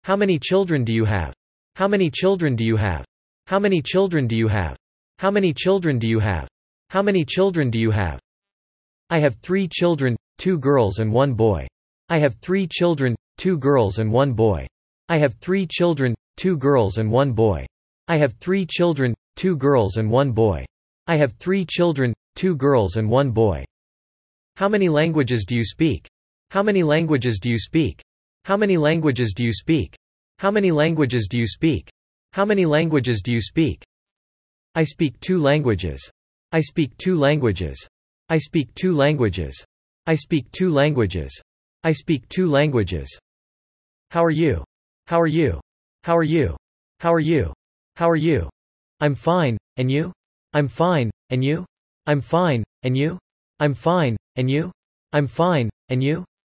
How many children do you have? How many children do you have? How many children do you have? How many children do you have? How many children do you have? I have 3 children, 2 girls and 1 boy. I have 3 children, 2 girls and 1 boy. I have 3 children, 2 girls and 1 boy. I have 3 children, 2 girls and 1 boy. I have 3 children, 2 girls and 1 boy. How many languages do you speak? How many languages do you speak? How many languages do you speak? How many languages do you speak? How many languages do you speak? I speak 2 languages. I speak 2 languages. I speak 2 languages. I speak 2 languages. I speak 2 languages. How are you? How are you? How are you? How are you? How are you? I'm fine, and you? I'm fine, and you? I'm fine, and you? I'm fine, and you? I'm fine, and you?